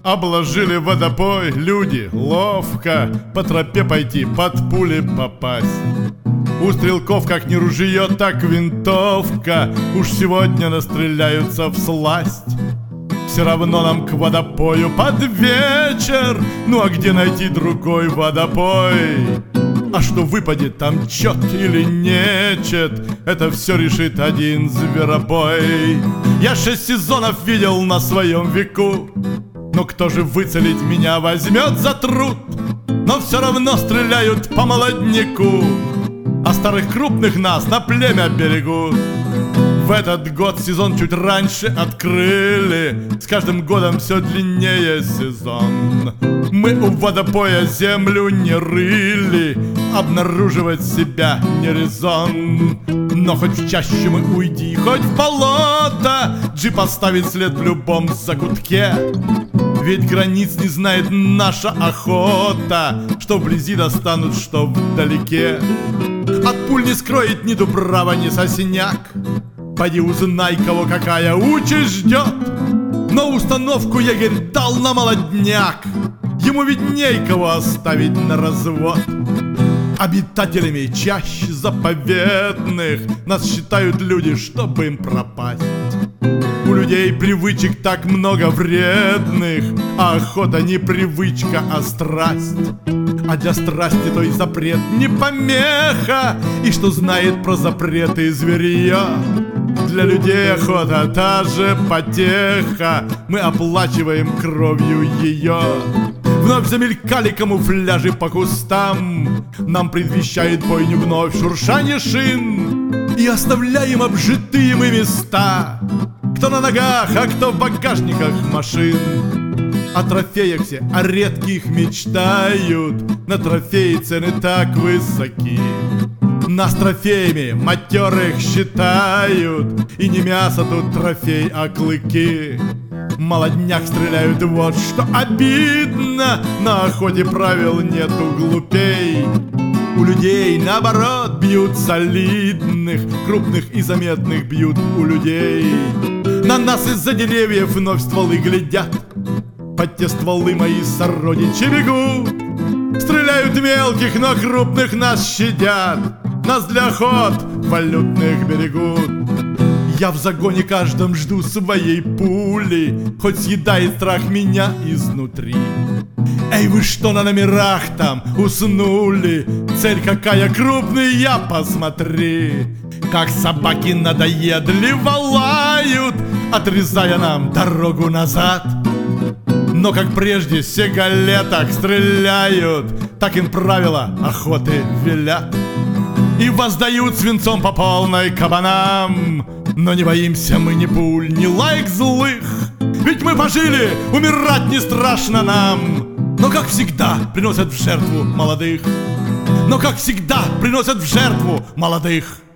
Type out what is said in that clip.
Обложили водопой люди ловко, по тропе пойти, под пули попасть. У стрелков как не ружье, так винтовка, уж сегодня настреляются всласть. Все равно нам к водопою под вечер, ну а где найти другой водопой? А что выпадет там чет или нечет, это все решит один зверобой. Я 6 сезонов видел на своем веку, но кто же выцелить меня возьмет за труд? Но все равно стреляют по молодняку, а старых крупных нас на племя берегут. В этот год сезон чуть раньше открыли, с каждым годом все длиннее сезон. Мы у водопоя землю не рыли, обнаруживать себя не резон. Но хоть в чаще мы уйди, хоть в болото, джип оставит след в любом закутке. Ведь границ не знает наша охота, что вблизи достанут, что вдалеке. От пуль не скроет ни дубрава, ни сосняк. Пойди узнай, кого какая участь ждет. Но установку егерь дал на молодняк, ему видней, кого оставить на развод. Обитателями чащ заповедных нас считают люди, чтобы им пропасть. У людей привычек так много вредных, а охота не привычка, а страсть. А для страсти той запрет не помеха, и что знает про запреты зверье. Для людей охота та же потеха, мы оплачиваем кровью ее. Вновь замелькали камуфляжи по кустам, нам предвещает бойню вновь шуршание шин. И оставляем обжитые мы места, кто на ногах, а кто в багажниках машин. О трофеях все, о редких мечтают, на трофеи цены так высоки. Нас трофеями матерых считают, и не мясо тут трофей, а клыки. Молодняк стреляют, вот что обидно, на охоте правил нету глупей. У людей наоборот бьют солидных, крупных и заметных бьют у людей. На нас из-за деревьев вновь стволы глядят, под те стволы мои сородичи бегут. Стреляют мелких, но крупных нас щадят, нас для охот валютных берегут. Я в загоне каждом жду своей пули, хоть съедает страх меня изнутри. Эй, вы что на номерах там уснули? Цель какая крупная, посмотри. Как собаки надоедливо лают, отрезая нам дорогу назад. Но как прежде сигалеток стреляют, так им правила охоты велят. И воздают свинцом по полной кабанам. Но не боимся мы ни пуль, ни лаек злых, ведь мы пожили, умирать не страшно нам. Но как всегда приносят в жертву молодых, но как всегда приносят в жертву молодых.